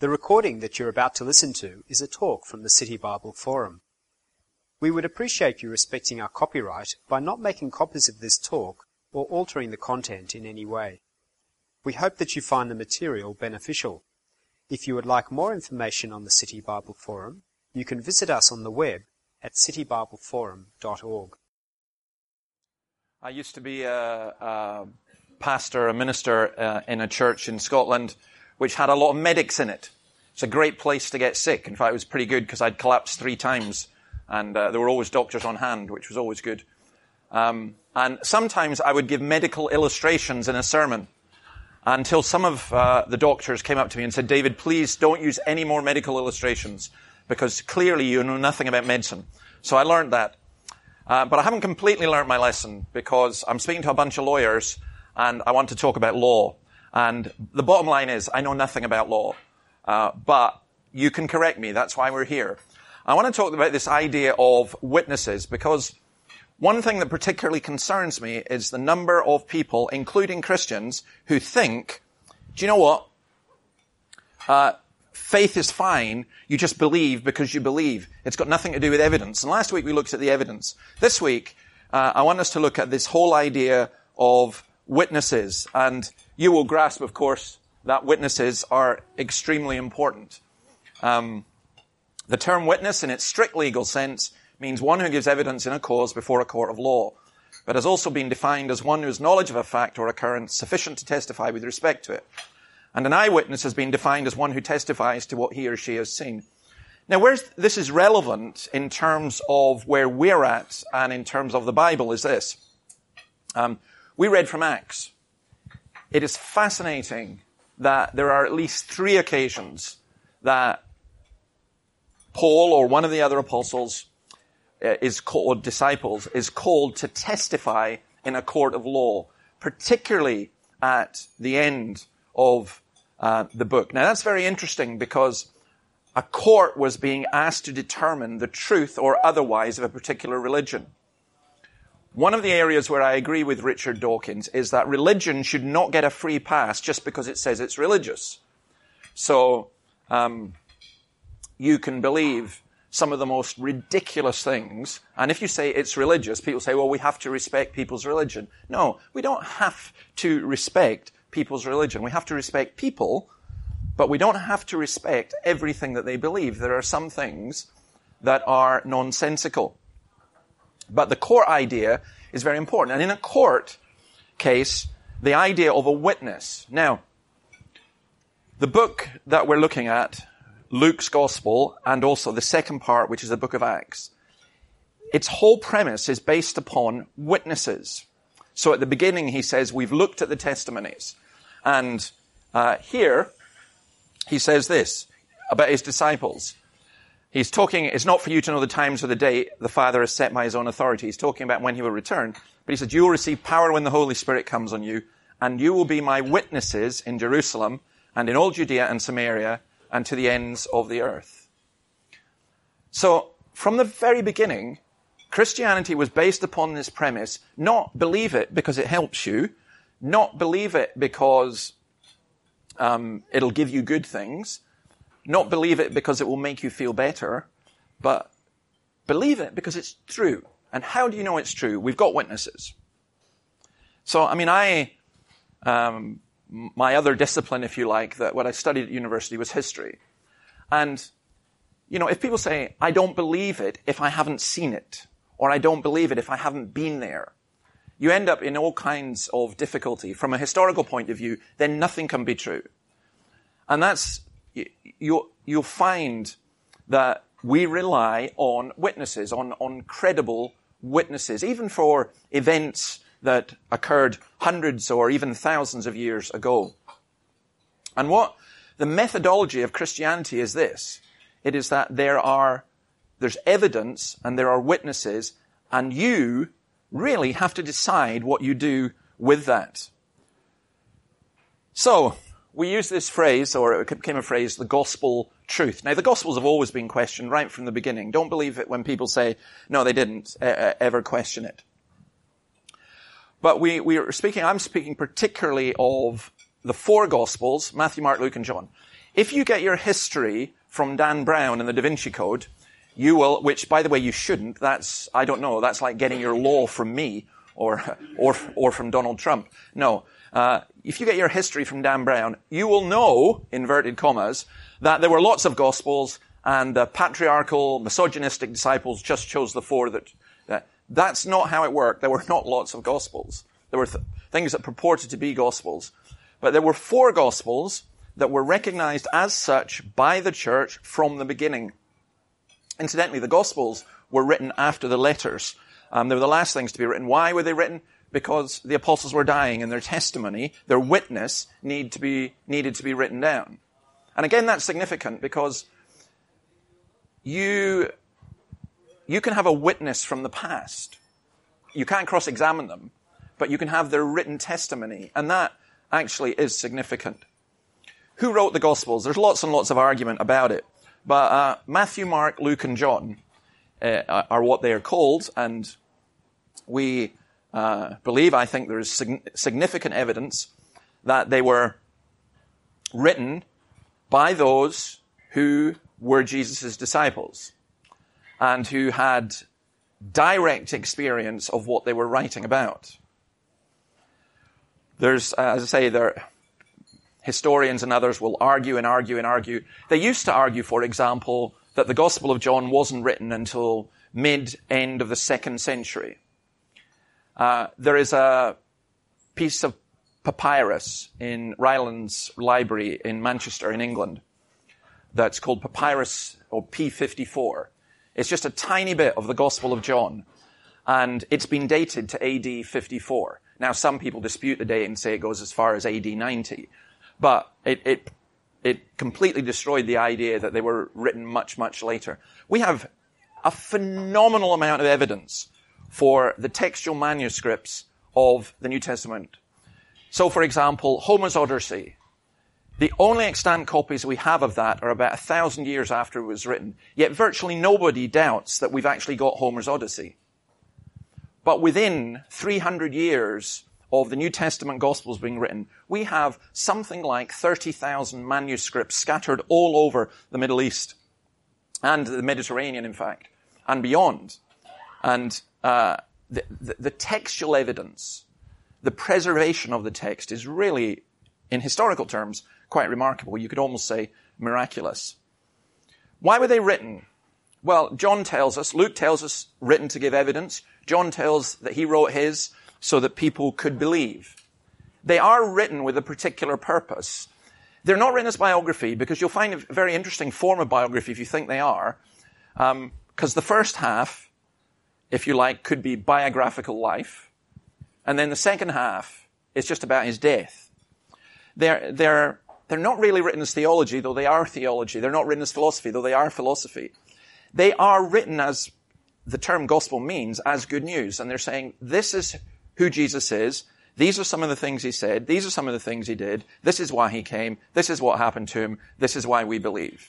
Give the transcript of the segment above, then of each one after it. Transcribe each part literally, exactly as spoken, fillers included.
The recording that you're about to listen to is a talk from the City Bible Forum. We would appreciate you respecting our copyright by not making copies of this talk or altering the content in any way. We hope that you find the material beneficial. If you would like more information on the City Bible Forum, you can visit us on the web at city bible forum dot org. I used to be a, a pastor, a minister uh, in a church in Scotland which had a lot of medics in it. It's a great place to get sick. In fact, it was pretty good because I'd collapsed three times and uh, there were always doctors on hand, which was always good. Um, and sometimes I would give medical illustrations in a sermon until some of uh, the doctors came up to me and said, "David, please don't use any more medical illustrations because clearly you know nothing about medicine." So I learned that. Uh, but I haven't completely learned my lesson because I'm speaking to a bunch of lawyers and I want to talk about law. And the bottom line is I know nothing about law. Uh, but you can correct me. That's why we're here. I want to talk about this idea of witnesses because one thing that particularly concerns me is the number of people, including Christians, who think, do you know what? Uh, faith is fine. You just believe because you believe. It's got nothing to do with evidence. And last week we looked at the evidence. This week, uh, I want us to look at this whole idea of witnesses. And you will grasp, of course, that witnesses are extremely important. Um, the term witness in its strict legal sense means one who gives evidence in a cause before a court of law, but has also been defined as one whose knowledge of a fact or occurrence sufficient to testify with respect to it. And an eyewitness has been defined as one who testifies to what he or she has seen. Now, where this is relevant in terms of where we're at and in terms of the Bible is this. Um, we read from Acts. It is fascinating that there are at least three occasions that Paul or one of the other apostles is called, disciples, is called to testify in a court of law, particularly at the end of uh, the book. Now that's very interesting because a court was being asked to determine the truth or otherwise of a particular religion. One of the areas where I agree with Richard Dawkins is that religion should not get a free pass just because it says it's religious. So um, you can believe some of the most ridiculous things. And if you say it's religious, people say, well, we have to respect people's religion. No, we don't have to respect people's religion. We have to respect people, but we don't have to respect everything that they believe. There are some things that are nonsensical. But the core idea is very important. And in a court case, the idea of a witness. Now, the book that we're looking at, Luke's Gospel, and also the second part, which is the book of Acts, its whole premise is based upon witnesses. So at the beginning, he says, we've looked at the testimonies. And uh, here, he says this about his disciples. He's talking, it's not for you to know the times or the day the Father has set by his own authority. He's talking about when he will return. But he said, you will receive power when the Holy Spirit comes on you, and you will be my witnesses in Jerusalem and in all Judea and Samaria and to the ends of the earth. So, from the very beginning, Christianity was based upon this premise, not believe it because it helps you, not believe it because um, it'll give you good things, not believe it because it will make you feel better, but believe it because it's true. And how do you know it's true? We've got witnesses. So, I mean, I... Um, my other discipline, if you like, that what I studied at university was history. And, you know, if people say, I don't believe it if I haven't seen it, or I don't believe it if I haven't been there, you end up in all kinds of difficulty. From a historical point of view, then nothing can be true. And that's, you, you'll find that we rely on witnesses, on, on credible witnesses, even for events that occurred hundreds or even thousands of years ago. And what the methodology of Christianity is this. It is that there are, there's evidence and there are witnesses, and you really have to decide what you do with that. So, we use this phrase, or it became a phrase, the gospel truth. Now, the gospels have always been questioned right from the beginning. Don't believe it when people say, no, they didn't uh, ever question it. But we, we are speaking, I'm speaking particularly of the four Gospels, Matthew, Mark, Luke, and John. If you get your history from Dan Brown and the Da Vinci Code, you will, which, by the way, you shouldn't. That's, I don't know, that's like getting your law from me or or or from Donald Trump. No. Uh, if you get your history from Dan Brown, you will know, inverted commas, that there were lots of Gospels and the patriarchal, misogynistic disciples just chose the four that, that that's not how it worked. There were not lots of Gospels. There were th- things that purported to be Gospels. But there were four Gospels that were recognized as such by the church from the beginning. Incidentally, the Gospels were written after the letters. Um, they were the last things to be written. Why were they written? Because the apostles were dying and their testimony, their witness, need to be, needed to be written down. And again, that's significant because you, you can have a witness from the past. You can't cross-examine them, but you can have their written testimony. And that actually is significant. Who wrote the Gospels? There's lots and lots of argument about it. But uh, Matthew, Mark, Luke, and John uh, are what they are called, and we uh, believe, I think there is sig- significant evidence that they were written by those who were Jesus' disciples and who had direct experience of what they were writing about. There's, uh, as I say, there historians and others will argue and argue and argue. They used to argue, for example, that the Gospel of John wasn't written until mid-end of the second century. Uh, there is a piece of papyrus in Ryland's library in Manchester in England that's called Papyrus, or P fifty-four. It's just a tiny bit of the Gospel of John, and it's been dated to A D fifty-four. Now, some people dispute the date and say it goes as far as A D ninety. But it, it, it completely destroyed the idea that they were written much, much later. We have a phenomenal amount of evidence for the textual manuscripts of the New Testament. So, for example, Homer's Odyssey. The only extant copies we have of that are about a thousand years after it was written. Yet virtually nobody doubts that we've actually got Homer's Odyssey. But within three hundred years of the New Testament Gospels being written, we have something like thirty thousand manuscripts scattered all over the Middle East and the Mediterranean, in fact, and beyond. And uh, the, the, the textual evidence, the preservation of the text is really, in historical terms, quite remarkable. You could almost say miraculous. Why were they written? Well, John tells us, Luke tells us, written to give evidence. John tells that he wrote his so that people could believe. They are written with a particular purpose. They're not written as biography, because you'll find a very interesting form of biography if you think they are, because um, the first half, if you like, could be biographical life, and then the second half is just about his death. They're, they're, they're not really written as theology, though they are theology. They're not written as philosophy, though they are philosophy. They are written, as the term gospel means, as good news. And they're saying, this is who Jesus is. These are some of the things he said. These are some of the things he did. This is why he came. This is what happened to him. This is why we believe.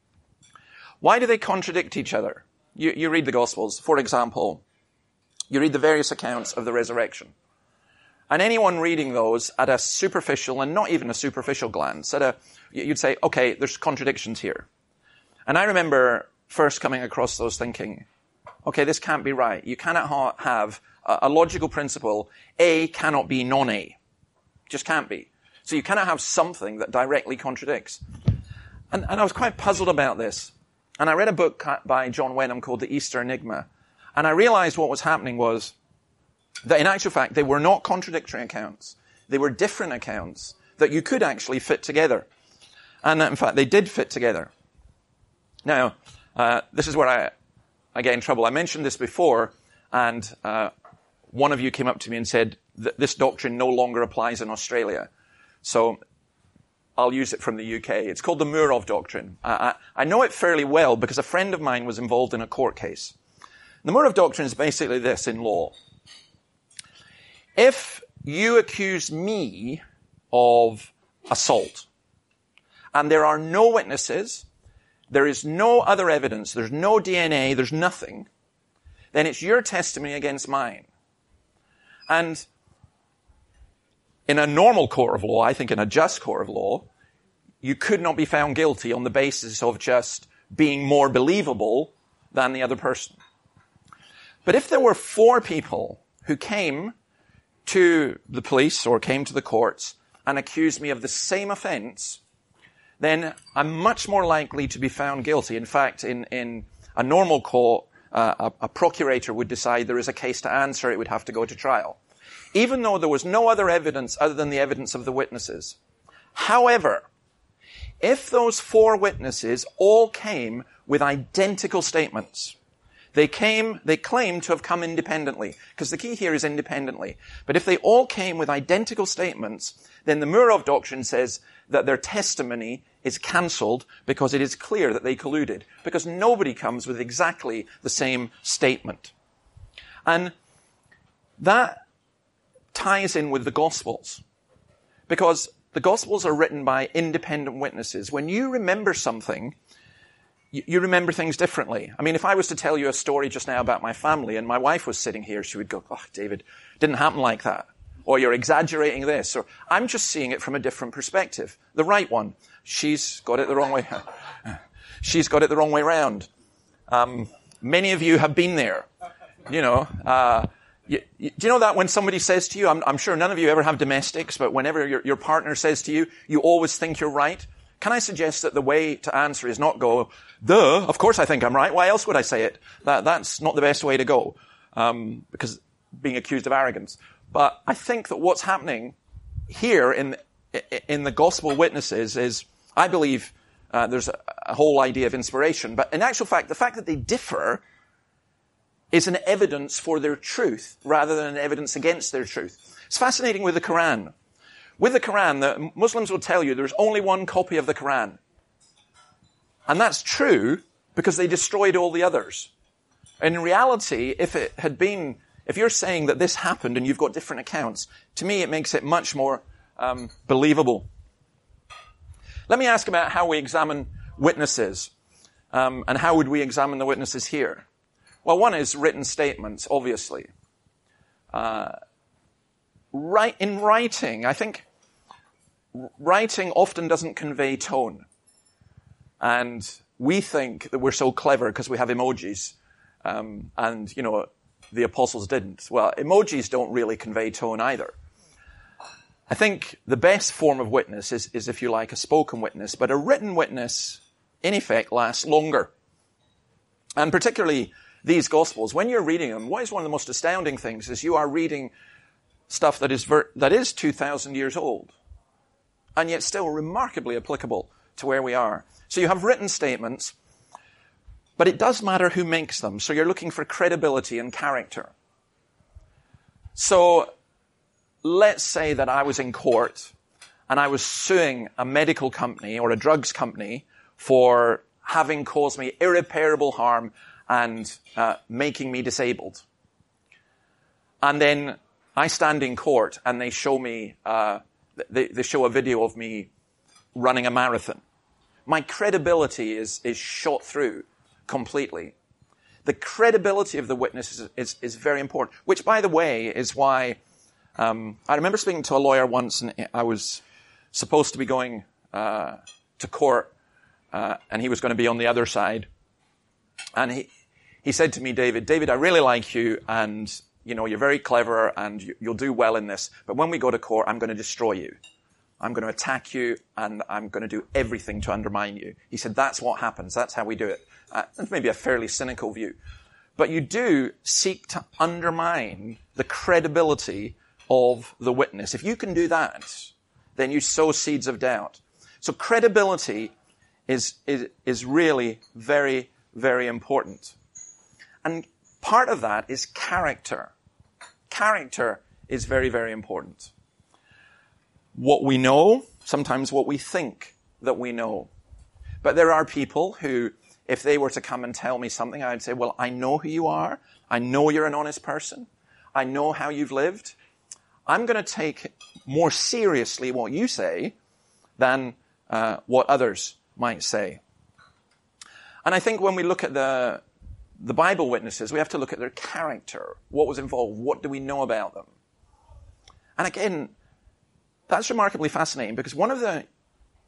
Why do they contradict each other? You, you read the Gospels. For example, you read the various accounts of the resurrection. And anyone reading those at a superficial, and not even a superficial glance, at a, you'd say, okay, there's contradictions here. And I remember first coming across those thinking, okay, this can't be right. You cannot ha- have a, a logical principle. A cannot be non-A. Just can't be. So you cannot have something that directly contradicts. And, and I was quite puzzled about this. And I read a book by John Wenham called The Easter Enigma. And I realized what was happening was that in actual fact, they were not contradictory accounts. They were different accounts that you could actually fit together. And in fact, they did fit together. Now, uh, this is where I, I get in trouble. I mentioned this before, and uh, one of you came up to me and said that this doctrine no longer applies in Australia. So I'll use it from the U K. It's called the Murov Doctrine. I, I, I know it fairly well because a friend of mine was involved in a court case. The Murov Doctrine is basically this in law. If you accuse me of assault, and there are no witnesses, there is no other evidence, there's no D N A, there's nothing, then it's your testimony against mine. And in a normal court of law, I think in a just court of law, you could not be found guilty on the basis of just being more believable than the other person. But if there were four people who came to the police or came to the courts and accused me of the same offense, then I'm much more likely to be found guilty. In fact, in, in a normal court, uh, a, a procurator would decide there is a case to answer, it would have to go to trial. Even though there was no other evidence other than the evidence of the witnesses. However, if those four witnesses all came with identical statements, they came, they claimed to have come independently, because the key here is independently. But if they all came with identical statements, then the Murov doctrine says that their testimony is cancelled because it is clear that they colluded, because nobody comes with exactly the same statement. And that ties in with the Gospels, because the Gospels are written by independent witnesses. When you remember something, you, you remember things differently. I mean, if I was to tell you a story just now about my family and my wife was sitting here, she would go, "Oh, David, it didn't happen like that." Or "You're exaggerating this." Or I'm just seeing it from a different perspective. The right one. She's got it the wrong way. She's got it the wrong way round. Um, many of you have been there. You know, uh, you, you, do you know that when somebody says to you, I'm, I'm sure none of you ever have domestics, but whenever your, your partner says to you, you always think you're right? Can I suggest that the way to answer is not go, "Duh, of course I think I'm right. Why else would I say it?" That, that's not the best way to go. Um, because being accused of arrogance. But I think that what's happening here in in the gospel witnesses is, I believe, uh, there's a, a whole idea of inspiration. But in actual fact, the fact that they differ is an evidence for their truth rather than an evidence against their truth. It's fascinating with the Quran. With the Quran, the Muslims will tell you there's only one copy of the Quran. And that's true because they destroyed all the others. And in reality, if it had been, if you're saying that this happened and you've got different accounts, to me it makes it much more um, believable. Let me ask about how we examine witnesses. Um, and how would we examine the witnesses here? Well, one is written statements, obviously. Uh, right, in writing, I think writing often doesn't convey tone. And we think that we're so clever because we have emojis. Um, and, you know, the apostles didn't. Well, emojis don't really convey tone either. I think the best form of witness is, is, if you like, a spoken witness. But a written witness, in effect, lasts longer. And particularly these Gospels, when you're reading them, what is one of the most astounding things is you are reading stuff that is ver- that is two thousand years old, and yet still remarkably applicable to where we are. So you have written statements, but it does matter who makes them. So you're looking for credibility and character. So let's say that I was in court and I was suing a medical company or a drugs company for having caused me irreparable harm and uh, making me disabled. And then I stand in court and they show me, uh, they, they show a video of me running a marathon. My credibility is, is shot through completely. The credibility of the witness is, is, is very important, which, by the way, is why um, I remember speaking to a lawyer once, and I was supposed to be going uh, to court, uh, and he was going to be on the other side. And he he said to me, David, David, I really like you, and you know you're very clever, and you, you'll do well in this. But when we go to court, I'm going to destroy you. I'm going to attack you, and I'm going to do everything to undermine you. He said, that's what happens. That's how we do it. Uh, that's maybe a fairly cynical view. But you do seek to undermine the credibility of the witness. If you can do that, then you sow seeds of doubt. So credibility is, is, is really very, very important. And part of that is character. Character is very, very important. What we know, sometimes what we think that we know. But there are people who, if they were to come and tell me something, I'd say, well, I know who you are. I know you're an honest person. I know how you've lived. I'm going to take more seriously what you say than uh, what others might say. And I think when we look at the, the Bible witnesses, we have to look at their character. What was involved? What do we know about them? And again, that's remarkably fascinating because one of the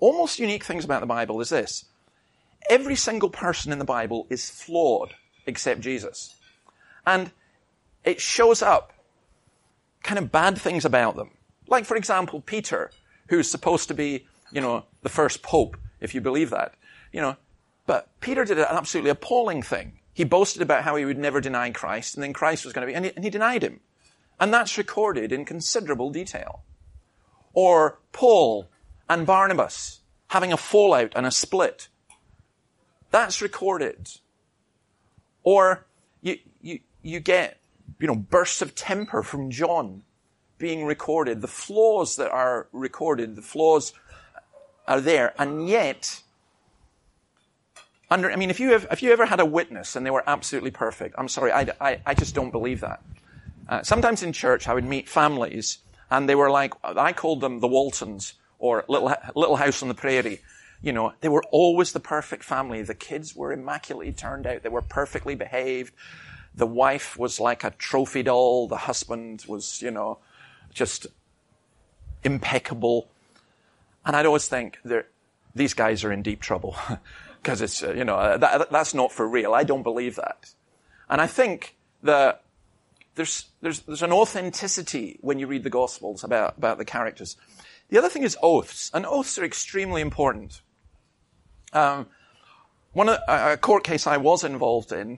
almost unique things about the Bible is this. Every single person in the Bible is flawed except Jesus. And it shows up kind of bad things about them. Like, for example, Peter, who's supposed to be, you know, the first pope, if you believe that. You know, but Peter did an absolutely appalling thing. He boasted about how he would never deny Christ, and then Christ was going to be, and he, and he denied him. And that's recorded in considerable detail. Or Paul and Barnabas having a fallout and a split. That's recorded. Or you, you, you get, you know, bursts of temper from John being recorded. The flaws that are recorded, the flaws are there. And yet, under, I mean, if you have, if you ever had a witness and they were absolutely perfect, I'm sorry, I, I, I just don't believe that. Uh, sometimes in church I would meet families and they were like, I called them the Waltons or Little, Little House on the Prairie. You know, they were always the perfect family. The kids were immaculately turned out. They were perfectly behaved. The wife was like a trophy doll. The husband was, you know, just impeccable. And I'd always think, these guys are in deep trouble. Because it's, uh, you know, uh, that, that's not for real. I don't believe that. And I think that there's, there's, there's an authenticity when you read the Gospels about, about the characters. The other thing is oaths. And oaths are extremely important. Um, one of, a court case I was involved in,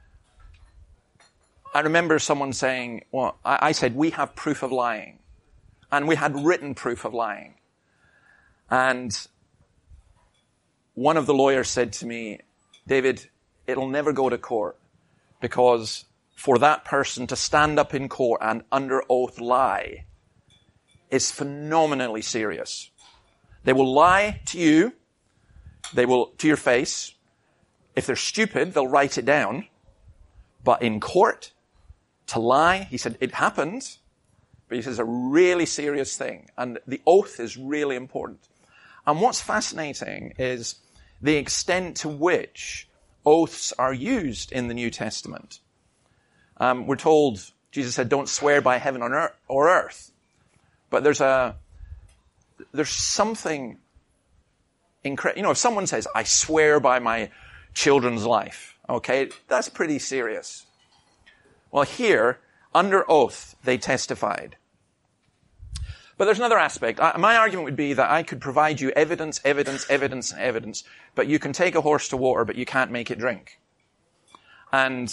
I remember someone saying, well, I, I said, we have proof of lying. And we had written proof of lying. And one of the lawyers said to me, David, it'll never go to court because for that person to stand up in court and under oath lie is phenomenally serious. They will lie to you. They will, to your face. If they're stupid, they'll write it down. But in court, to lie, he said, it happened. But he says, a really serious thing. And the oath is really important. And what's fascinating is the extent to which oaths are used in the New Testament. Um, we're told, Jesus said, don't swear by heaven or earth. But there's a, there's something incredible. You know, if someone says, I swear by my children's life, okay, that's pretty serious. Well, here, under oath, they testified. But there's another aspect. I, my argument would be that I could provide you evidence, evidence, evidence, and evidence, but you can take a horse to water, but you can't make it drink. And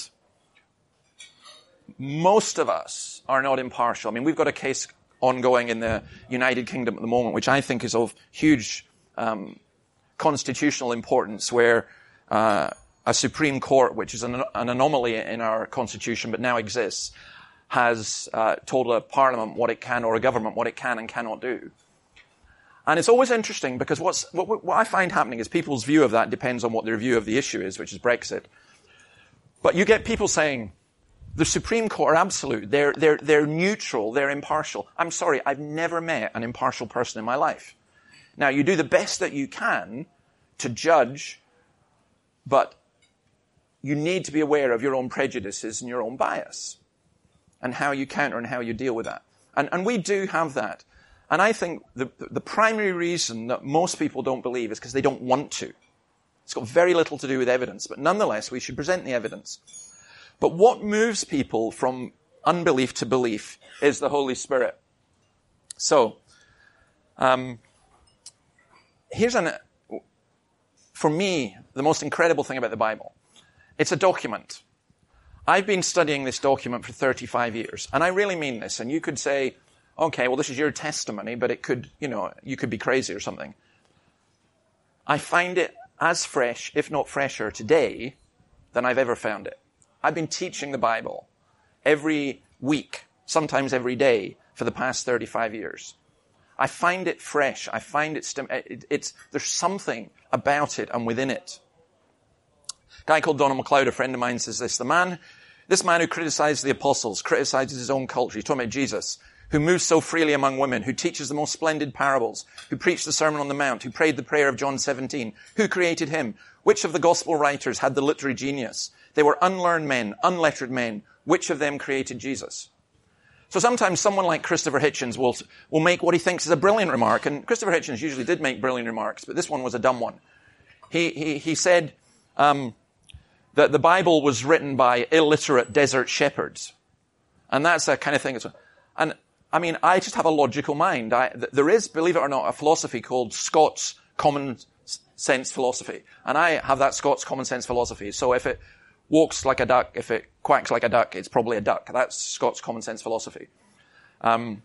most of us are not impartial. I mean, we've got a case ongoing in the United Kingdom at the moment, which I think is of huge um, constitutional importance, where uh, a Supreme Court, which is an, an anomaly in our constitution but now exists, has uh, told a parliament what it can, or a government what it can and cannot do. And it's always interesting because what's, what, what I find happening is people's view of that depends on what their view of the issue is, which is Brexit. But you get people saying, the Supreme Court are absolute, they're, they're, they're neutral, they're impartial. I'm sorry, I've never met an impartial person in my life. Now, you do the best that you can to judge, but you need to be aware of your own prejudices and your own bias, and how you counter and how you deal with that. And, and we do have that. And I think the, the primary reason that most people don't believe is because they don't want to. It's got very little to do with evidence, but nonetheless, we should present the evidence. But what moves people from unbelief to belief is the Holy Spirit. So, um, here's an, for me, the most incredible thing about the Bible. It's a document. I've been studying this document for thirty-five years, and I really mean this. And you could say, okay, well, this is your testimony, but it could, you know, you could be crazy or something. I find it as fresh, if not fresher today, than I've ever found it. I've been teaching the Bible every week, sometimes every day, for the past thirty-five years. I find it fresh. I find it, stim- it it's, there's something about it and within it. A guy called Donald MacLeod, a friend of mine, says this, the man, this man who criticizes the apostles, criticizes his own culture, he's talking about Jesus, who moves so freely among women, who teaches the most splendid parables, who preached the Sermon on the Mount, who prayed the prayer of John seventeen, who created him? Which of the gospel writers had the literary genius? They were unlearned men, unlettered men. Which of them created Jesus? So sometimes someone like Christopher Hitchens will, will make what he thinks is a brilliant remark, and Christopher Hitchens usually did make brilliant remarks, but this one was a dumb one. He, he, he said, um, that the Bible was written by illiterate desert shepherds. And that's a kind of thing. And I mean, I just have a logical mind. I, there is, believe it or not, a philosophy called Scots common sense philosophy. And I have that Scots common sense philosophy. So if it walks like a duck, if it quacks like a duck, it's probably a duck. That's Scots common sense philosophy. Um,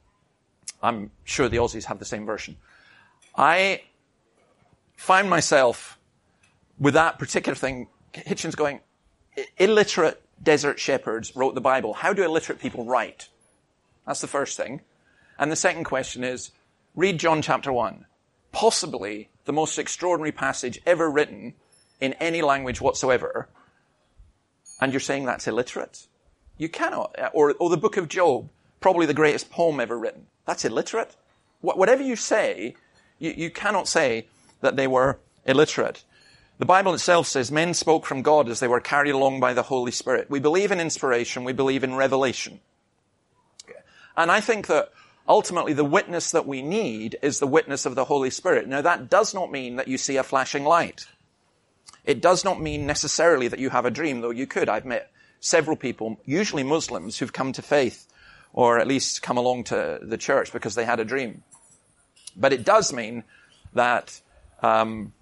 I'm sure the Aussies have the same version. I find myself with that particular thing, Hitchens going, illiterate desert shepherds wrote the Bible. How do illiterate people write? That's the first thing. And the second question is, read John chapter one. Possibly the most extraordinary passage ever written in any language whatsoever. And you're saying that's illiterate? You cannot. Or, or the book of Job, probably the greatest poem ever written. That's illiterate? Wh- whatever you say, you, you cannot say that they were illiterate. The Bible itself says men spoke from God as they were carried along by the Holy Spirit. We believe in inspiration. We believe in revelation. And I think that ultimately the witness that we need is the witness of the Holy Spirit. Now that does not mean that you see a flashing light. It does not mean necessarily that you have a dream, though you could. I've met several people, usually Muslims, who've come to faith or at least come along to the church because they had a dream. But it does mean that um,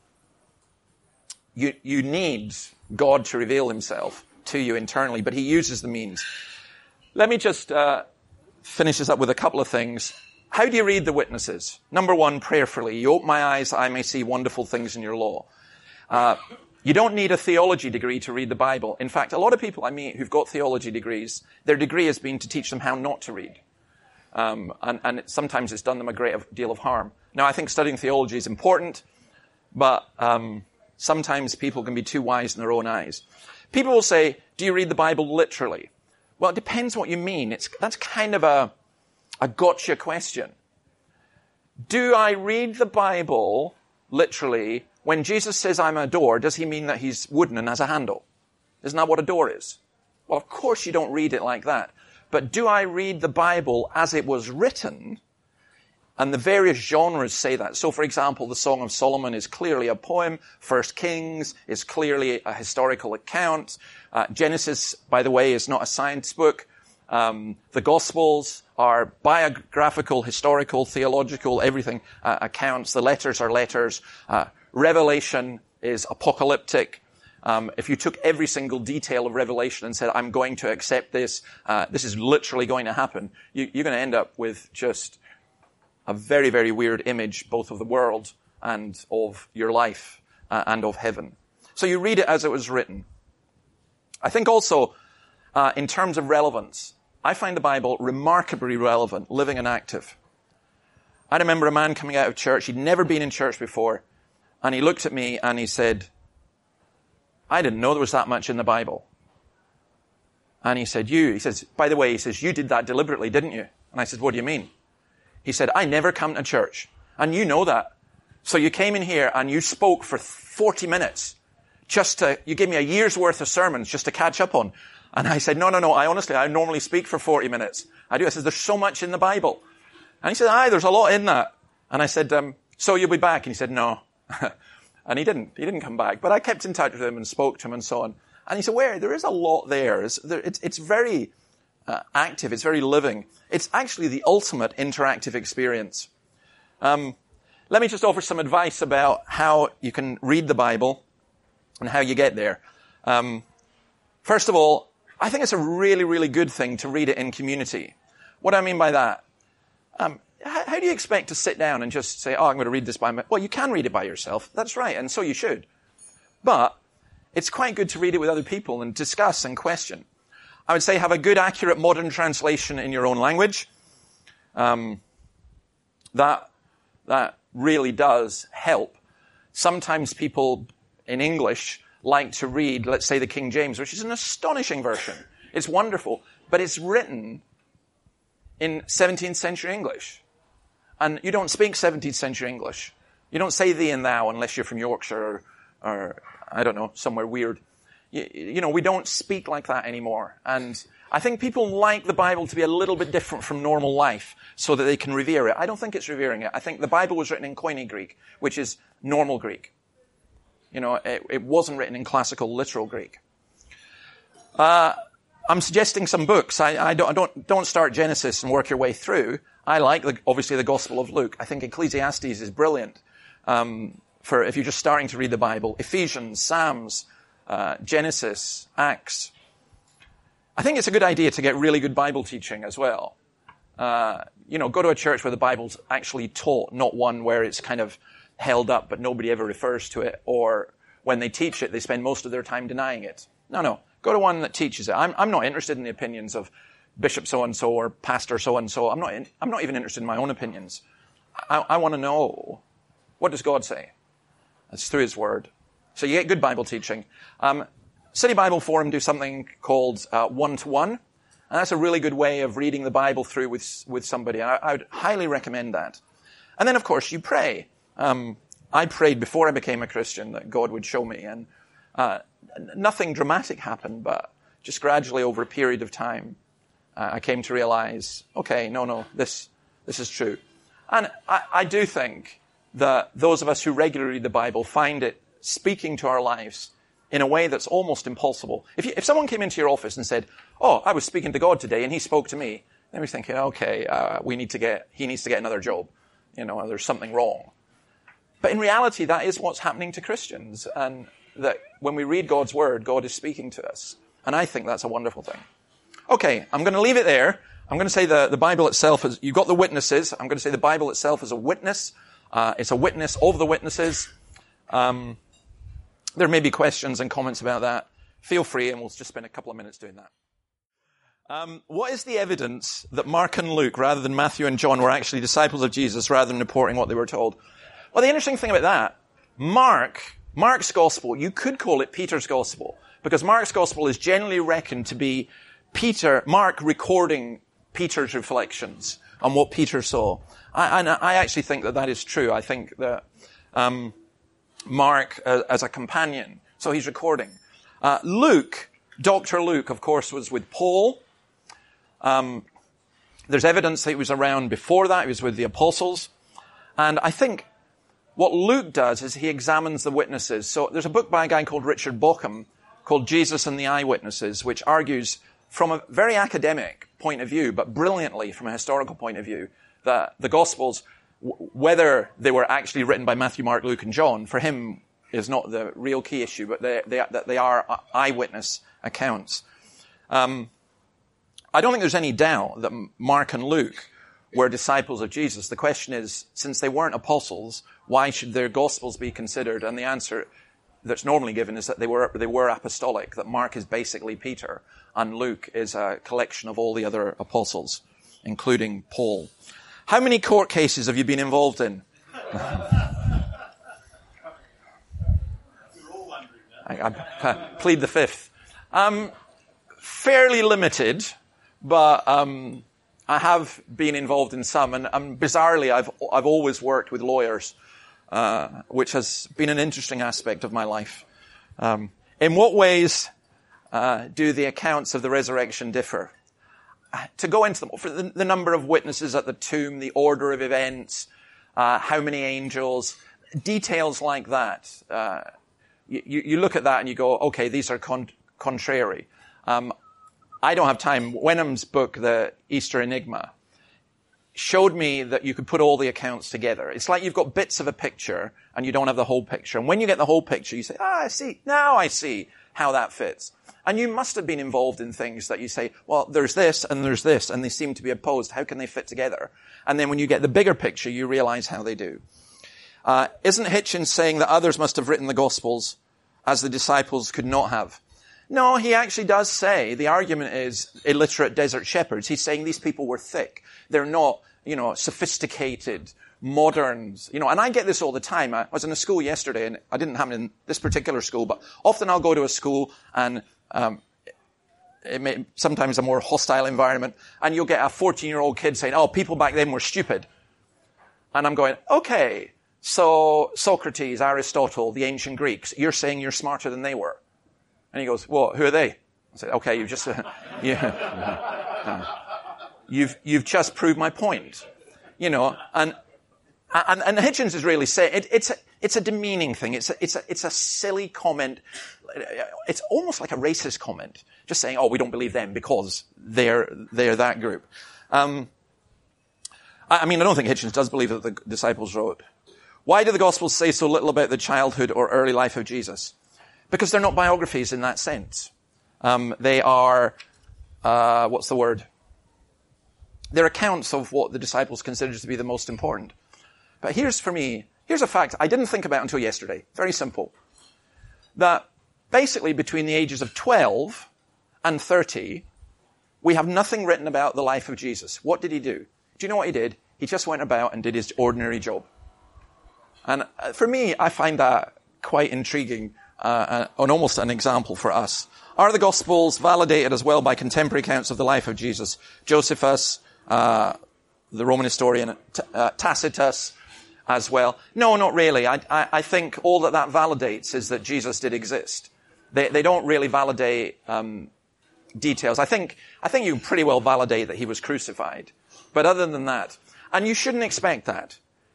you, you need God to reveal himself to you internally, but he uses the means. Let me just uh, finish this up with a couple of things. How do you read the witnesses? Number one, prayerfully. You open my eyes, I may see wonderful things in your law. Uh, you don't need a theology degree to read the Bible. In fact, a lot of people I meet who've got theology degrees, their degree has been to teach them how not to read. Um, and, and it, sometimes it's done them a great deal of harm. Now, I think studying theology is important, but um, sometimes people can be too wise in their own eyes. People will say, do you read the Bible literally? Well, it depends what you mean. It's, that's kind of a, a gotcha question. Do I read the Bible literally? When Jesus says I'm a door, does he mean that he's wooden and has a handle? Isn't that what a door is? Well, of course you don't read it like that. But do I read the Bible as it was written? And the various genres say that. So, for example, the Song of Solomon is clearly a poem. First Kings is clearly a historical account. Uh, Genesis, by the way, is not a science book. Um, the Gospels are biographical, historical, theological, everything uh, accounts. The letters are letters. Uh, Revelation is apocalyptic. Um, if you took every single detail of Revelation and said, I'm going to accept this, uh, this is literally going to happen, you, you're going to end up with just a very, very weird image, both of the world and of your life uh, and of heaven. So you read it as it was written. I think also, uh, in terms of relevance, I find the Bible remarkably relevant, living and active. I remember a man coming out of church. He'd never been in church before. And he looked at me and he said, I didn't know there was that much in the Bible. And he said, you, he says, by the way, he says, you did that deliberately, didn't you? And I said, what do you mean? He said, I never come to church. And you know that. So you came in here and you spoke for forty minutes just to, you gave me a year's worth of sermons just to catch up on. And I said, no, no, no, I honestly, I normally speak for forty minutes. I do. I said, there's so much in the Bible. And he said, aye, there's a lot in that. And I said, um, so you'll be back? And he said, no. And he didn't. He didn't come back. But I kept in touch with him and spoke to him and so on. And he said, where? There is a lot there. It's, there, it's, it's very uh, active. It's very living. It's actually the ultimate interactive experience. Um, let me just offer some advice about how you can read the Bible and how you get there. Um, first of all, I think it's a really, really good thing to read it in community. What do I mean by that? Um, how, how do you expect to sit down and just say, oh, I'm going to read this by myself? Well, you can read it by yourself. That's right, and so you should. But it's quite good to read it with other people and discuss and question. I would say have a good, accurate modern translation in your own language. Um, that, that really does help. Sometimes people in English like to read, let's say, the King James, which is an astonishing version. It's wonderful, but it's written in seventeenth century English. And you don't speak seventeenth century English. You don't say thee and thou unless you're from Yorkshire or, or I don't know, somewhere weird. You, you know, we don't speak like that anymore. And I think people like the Bible to be a little bit different from normal life so that they can revere it. I don't think it's revering it. I think the Bible was written in Koine Greek, which is normal Greek. You know, it, it wasn't written in classical literal Greek. Uh, I'm suggesting some books. I, I, don't, I don't, don't start Genesis and work your way through. I like, the, obviously, the Gospel of Luke. I think Ecclesiastes is brilliant um, for if you're just starting to read the Bible. Ephesians, Psalms, uh, Genesis, Acts. I think it's a good idea to get really good Bible teaching as well. Uh, you know, go to a church where the Bible's actually taught, not one where it's kind of held up but nobody ever refers to it, or when they teach it, they spend most of their time denying it. No, no. Go to one that teaches it. I'm, I'm not interested in the opinions of Bishop so-and-so or Pastor so-and-so. I'm not, in, I'm not even interested in my own opinions. I, I want to know, what does God say? It's through His Word. So you get good Bible teaching. Um, City Bible Forum do something called uh, one-to-one. And that's a really good way of reading the Bible through with, with somebody. I, I would highly recommend that. And then, of course, you pray. Um, I prayed before I became a Christian that God would show me. And uh, nothing dramatic happened, but just gradually over a period of time, uh, I came to realize, okay, no, no, this this is true. And I, I do think that those of us who regularly read the Bible find it speaking to our lives in a way that's almost impossible. If, you, if someone came into your office and said, oh, I was speaking to God today and He spoke to me, then we're thinking, okay, uh, we need to get, he needs to get another job. You know, there's something wrong. But in reality, that is what's happening to Christians. And that when we read God's Word, God is speaking to us. And I think that's a wonderful thing. Okay, I'm going to leave it there. I'm going to say the, the Bible itself is, you've got the witnesses. I'm going to say the Bible itself is a witness. Uh, it's a witness of the witnesses. Um, there may be questions and comments about that. Feel free, and we'll just spend a couple of minutes doing that. Um, what is the evidence that Mark and Luke, rather than Matthew and John, were actually disciples of Jesus rather than reporting what they were told? Well, the interesting thing about that, Mark, Mark's gospel, you could call it Peter's gospel, because Mark's gospel is generally reckoned to be Peter, Mark recording Peter's reflections on what Peter saw. I, and I actually think that that is true. I think that um, Mark, uh, as a companion, so he's recording. Uh, Luke, Doctor Luke, of course, was with Paul. Um, there's evidence that he was around before that. He was with the apostles. And I think what Luke does is he examines the witnesses. So there's a book by a guy called Richard Bauckham called Jesus and the Eyewitnesses, which argues from a very academic point of view, but brilliantly from a historical point of view, that the Gospels, w- whether they were actually written by Matthew, Mark, Luke, and John, for him is not the real key issue, but they, they, that they are eyewitness accounts. Um, I don't think there's any doubt that Mark and Luke were disciples of Jesus. The question is, since they weren't apostles, why should their Gospels be considered? And the answer that's normally given is that they were they were apostolic, that Mark is basically Peter, and Luke is a collection of all the other apostles, including Paul. How many court cases have you been involved in? I, I plead the fifth. Um, fairly limited, but um, I have been involved in some, and, and bizarrely, I've I've always worked with lawyers, uh, which has been an interesting aspect of my life. Um, in what ways uh, do the accounts of the resurrection differ? Uh, to go into them, for the, the number of witnesses at the tomb, the order of events, uh, how many angels, details like that. Uh, you, you look at that and you go, okay, these are con- contrary. Um, I don't have time. Wenham's book, The Easter Enigma, showed me that you could put all the accounts together. It's like you've got bits of a picture and you don't have the whole picture. And when you get the whole picture, you say, ah, I see. Now I see how that fits. And you must have been involved in things that you say, well, there's this and there's this, and they seem to be opposed. How can they fit together? And then when you get the bigger picture, you realize how they do. Uh, isn't Hitchens saying that others must have written the Gospels as the disciples could not have? No, he actually does say, the argument is illiterate desert shepherds. He's saying these people were thick. They're not, you know, sophisticated, moderns. You know, and I get this all the time. I was in a school yesterday, and I didn't happen in this particular school, but often I'll go to a school and um it may, sometimes a more hostile environment, and you'll get a fourteen-year-old kid saying, oh, people back then were stupid. And I'm going, okay, so Socrates, Aristotle, the ancient Greeks, you're saying you're smarter than they were. And he goes, well, who are they? I said, okay, you've just, uh, yeah, uh, you've, you've just proved my point. You know, and, and, and Hitchens is really saying, it, it's a, it's a demeaning thing. It's a, it's a, it's a silly comment. It's almost like a racist comment. Just saying, oh, we don't believe them because they're, they're that group. Um, I, I mean, I don't think Hitchens does believe that the disciples wrote. Why do the Gospels say so little about the childhood or early life of Jesus? Because they're not biographies in that sense. Um, they are, uh, what's the word? They're accounts of what the disciples considered to be the most important. But here's, for me, here's a fact I didn't think about until yesterday. Very simple. That basically between the ages of twelve and thirty, we have nothing written about the life of Jesus. What did he do? Do you know what he did? He just went about and did his ordinary job. And for me, I find that quite intriguing, uh, and almost an example for us. Are the Gospels validated as well by contemporary accounts of the life of Jesus? Josephus, uh, the Roman historian, uh, Tacitus as well? No, not really. I, I, I think all that that validates is that Jesus did exist. They, they don't really validate um, details. I think, I think you can pretty well validate that he was crucified. But other than that, and you shouldn't expect that.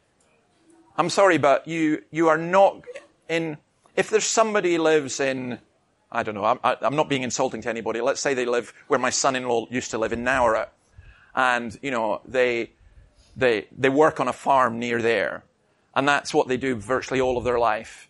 I'm sorry, but you, you are not in, if there's somebody lives in, I don't know, I'm, I'm not being insulting to anybody. Let's say they live where my son-in-law used to live in Nowra. And, you know, they, they, they work on a farm near there. And that's what they do virtually all of their life.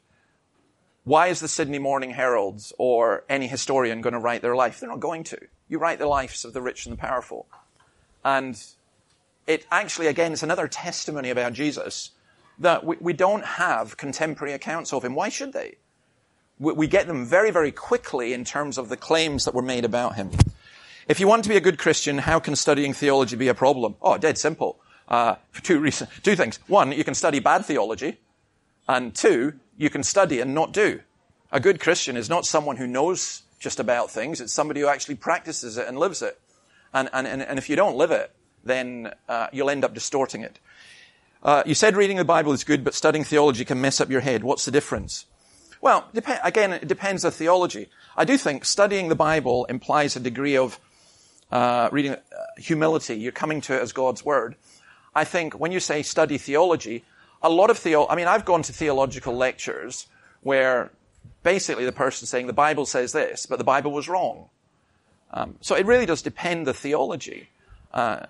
Why is the Sydney Morning Herald or any historian going to write their life? They're not going to. You write the lives of the rich and the powerful. And it actually, again, it's another testimony about Jesus that we, we don't have contemporary accounts of him. Why should they? We, we get them very, very quickly in terms of the claims that were made about him. If you want to be a good Christian, how can studying theology be a problem? Oh, dead simple. Uh, for two reasons, two things. One, you can study bad theology. And two, you can study and not do. A good Christian is not someone who knows just about things. It's somebody who actually practices it and lives it. And, and, and if you don't live it, then uh, you'll end up distorting it. Uh, you said reading the Bible is good, but studying theology can mess up your head. What's the difference? Well, dep- again, it depends on theology. I do think studying the Bible implies a degree of uh, reading uh, humility. You're coming to it as God's Word. I think when you say study theology, a lot of theo- I mean, I've gone to theological lectures where basically the person's saying the Bible says this, but the Bible was wrong. Um, so it really does depend the theology. Uh,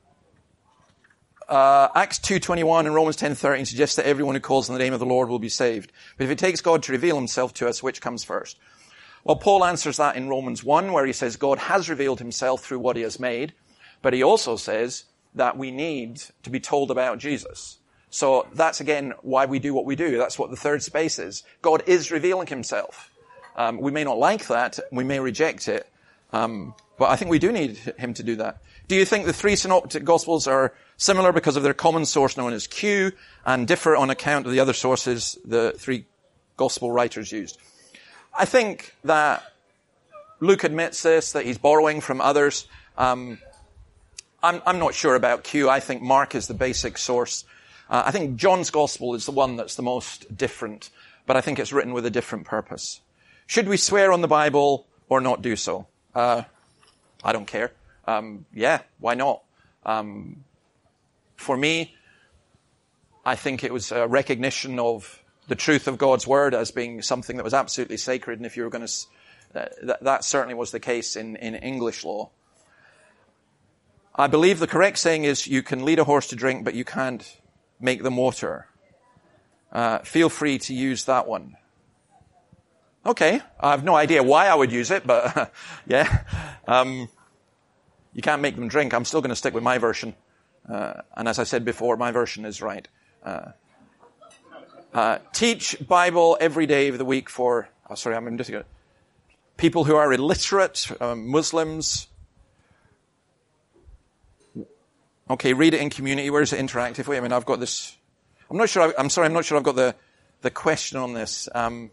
Uh, Acts two twenty-one and Romans ten thirteen suggests that everyone who calls on the name of the Lord will be saved. But if it takes God to reveal himself to us, which comes first? Well, Paul answers that in Romans one, where he says God has revealed himself through what he has made. But he also says that we need to be told about Jesus. So that's, again, why we do what we do. That's what the third space is. God is revealing himself. Um, we may not like that. We may reject it. Um, but I think we do need him to do that. Do you think the three synoptic gospels are similar because of their common source known as Q and differ on account of the other sources the three gospel writers used? I think that Luke admits this, that he's borrowing from others. Um, I'm, I'm not sure about Q. I think Mark is the basic source. Uh, I think John's gospel is the one that's the most different, but I think it's written with a different purpose. Should we swear on the Bible or not do so? Uh, I don't care. Um, yeah, why not? Um, for me, I think it was a recognition of the truth of God's word as being something that was absolutely sacred. And if you were going to, uh, that, that certainly was the case in, in English law. I believe the correct saying is you can lead a horse to drink, but you can't make them water. Uh, feel free to use that one. Okay, I have no idea why I would use it, but yeah. Um, you can't make them drink. I'm still going to stick with my version. Uh, and as I said before, my version is right. Uh, uh, teach Bible every day of the week for, oh, sorry, I'm just going to, people who are illiterate, um, Muslims. Okay, read it in community. Where is it interactive? Wait a minute, I've got this. I'm not sure, I, I'm sorry, I'm not sure I've got the, the question on this. Um,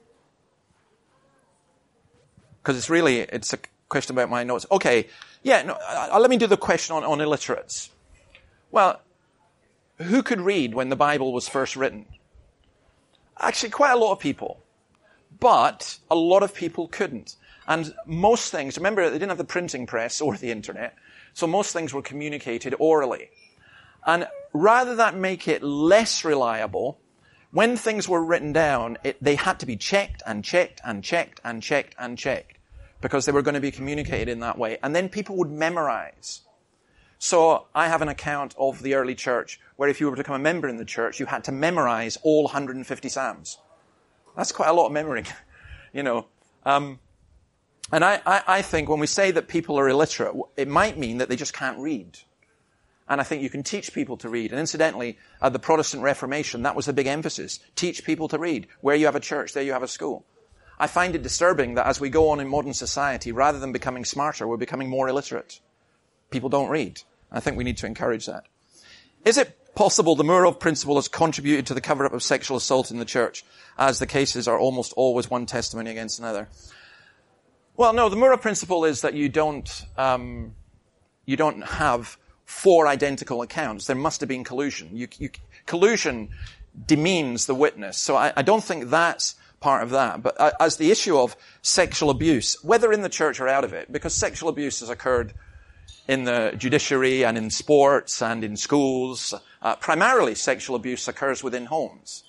Because it's really, it's a question about my notes. Okay, yeah, no, uh, let me do the question on, on illiterates. Well, who could read when the Bible was first written? Actually, quite a lot of people. But a lot of people couldn't. And most things, remember, they didn't have the printing press or the internet, so most things were communicated orally. And rather than make it less reliable, when things were written down, it, they had to be checked and checked and checked and checked and checked because they were going to be communicated in that way. And then people would memorize. So I have an account of the early church where if you were to become a member in the church, you had to memorize all one hundred fifty Psalms. That's quite a lot of memory, you know. Um, and I, I, I think when we say that people are illiterate, it might mean that they just can't read. And I think you can teach people to read. And incidentally, at the Protestant Reformation, that was the big emphasis. Teach people to read. Where you have a church, there you have a school. I find it disturbing that as we go on in modern society, rather than becoming smarter, we're becoming more illiterate. People don't read. I think we need to encourage that. Is it possible the Murov principle has contributed to the cover-up of sexual assault in the church, as the cases are almost always one testimony against another? Well, no, the Murov principle is that you don't, um, you don't have four identical accounts. There must have been collusion. You, you, collusion demeans the witness. So I, I don't think that's part of that. But uh, as the issue of sexual abuse, whether in the church or out of it, because sexual abuse has occurred in the judiciary and in sports and in schools, uh, primarily sexual abuse occurs within homes.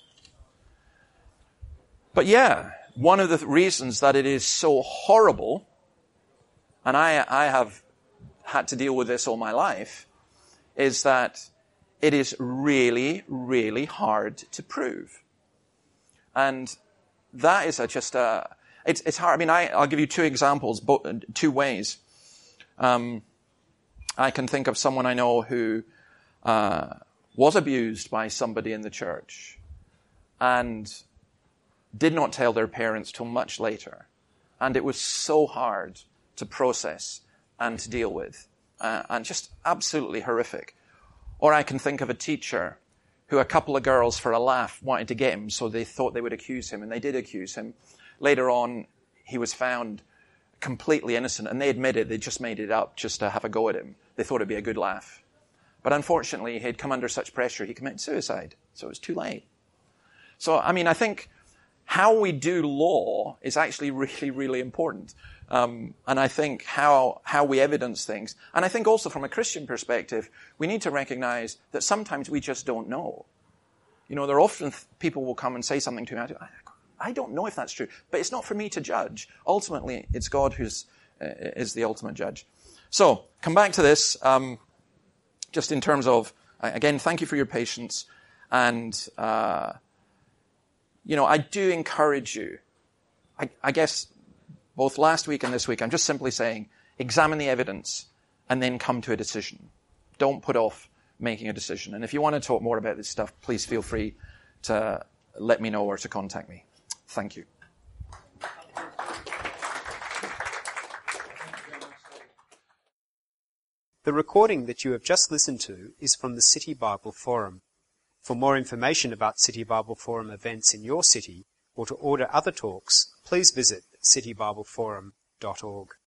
But yeah, one of the reasons that it is so horrible, and I, I have had to deal with this all my life, is that it is really, really hard to prove. And that is a, just a, it's, it's hard. I mean, I, I'll give you two examples, both, two ways. Um, I can think of someone I know who uh, was abused by somebody in the church and did not tell their parents till much later. And it was so hard to process and to deal with, uh, and just absolutely horrific. Or I can think of a teacher who a couple of girls for a laugh wanted to get him, so they thought they would accuse him, and they did accuse him. Later on, he was found completely innocent, and they admitted they just made it up just to have a go at him. They thought it'd be a good laugh. But unfortunately, he'd come under such pressure, he committed suicide, so it was too late. So, I mean, I think how we do law is actually really, really important. Um, and I think how, how we evidence things. And I think also from a Christian perspective, we need to recognize that sometimes we just don't know. You know, there are often th- people will come and say something to me, I, I don't know if that's true, but it's not for me to judge. Ultimately, it's God who's, uh, is the ultimate judge. So, come back to this, um, just in terms of, again, thank you for your patience. And, uh, you know, I do encourage you, I, I guess, both last week and this week, I'm just simply saying, examine the evidence and then come to a decision. Don't put off making a decision. And if you want to talk more about this stuff, please feel free to let me know or to contact me. Thank you. The recording that you have just listened to is from the City Bible Forum. For more information about City Bible Forum events in your city, or to order other talks, please visit city bible forum dot org.